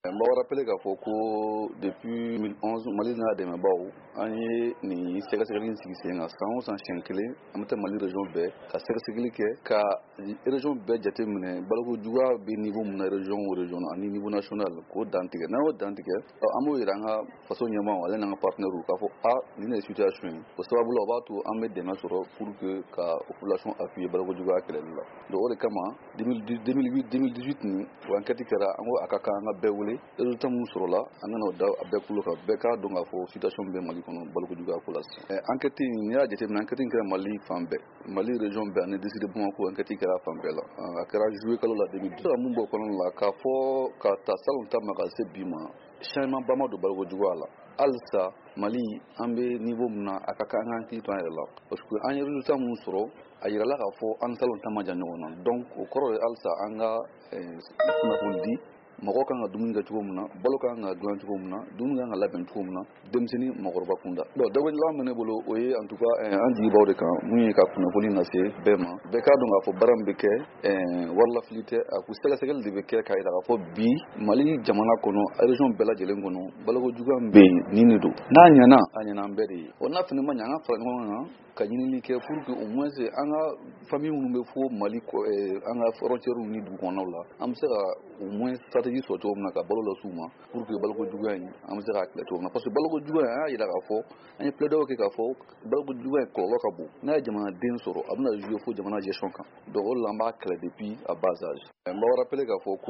N b'aw rappeler k'a fɔ ko depuis 2011 Mali n'a dɛmɛbaaw an ye nin sɛgɛsɛgɛli in sigi sen kan san o san siɲɛ kelen an bɛ taa Mali région bɛɛ ka sɛgɛsɛgɛli kɛ ka région bɛɛ jate minɛ balokojuguya bɛ niveau min na région o région ani niveau national k'o dantigɛ n'an y'o dantigɛ an b'o yira an ka faso ɲɛmaaw ale n'an ka partenaires k'a fɔ nin de ye situation ye o sababu la o b'a to an bɛ dɛmɛ sɔrɔ pour que ka population appuyer balokojuguya kɛlɛli la donc o de kama 2018 nin o enquête kɛra an ko a ka kan an ka bɛɛ wele résultat mun sɔrɔla an kana o da a bɛɛ kulo kan bɛɛ k'a dɔn k'a fɔ situation bɛ Mali kɔnɔ balokojuguya ko la sisan enquête in n'i y'a jateminɛ enquête in kɛra Mali fan bɛɛ Mali région bɛɛ ani district de Bamako enquête kɛra fan bɛɛ la a kɛra juillet kalo la 2012 mun b'o kɔnɔna la k'a fɔ ka ta salon ta ma ka se bi ma changement ba ma don balokojuguya la halisa Mali an bɛ niveau min na a ka kan an ka hakili to an yɛrɛ la parce que an ye résultat mun sɔrɔ a yirala k'a fɔ an ni salon ta ma jan ɲɔgɔn na donc o kɔrɔ ye halisa an ka kunnafoni di mɔgɔ kan ka dumuni kɛ cogo min na balo kan ka dilan cogo min na dumuni kan ka labɛn cogo min na denmisɛnnin mɔgɔkɔrɔba kunda bon dawudalan min ne bolo o ye en tout cas an jigibaw de kan mun ye ka kunnafoni lase bɛɛ ma bɛɛ k'a dɔn k'a fɔ baara min bɛ kɛ warilafili tɛ a ko sɛgɛsɛgɛli de bɛ kɛ k'a jira k'a fɔ bi Mali jamana kɔnɔ région bɛɛ lajɛlen kɔnɔ balokojuguya min bɛ yen nin de don n'a ɲɛna a ɲɛna an bɛɛ de ye n'a fana ma ɲɛ an ka fara ɲɔgɔn kan ka ɲinini kɛ pour que au moins an ka famille minnu bɛ fo Mali an ka frontières ni dugu kɔnɔnaw la an bɛ se ka au moins stratégie sɔrɔ cogo min na ka balo las'u ma pour que balokojuguya in an bɛ se k'a kɛlɛ cogo min na parce que balokojuguya in an y'a jira k'a fɔ an ye plaidoyer kɛ k'a fɔ balokojuguya in kɔlɔlɔ ka bon n'a ye jamanaden sɔrɔ a bɛna jouer fo jamana gestion kan donc o de la an b'a kɛlɛ depuis à bas âge n b'aw rappeler k'a fɔ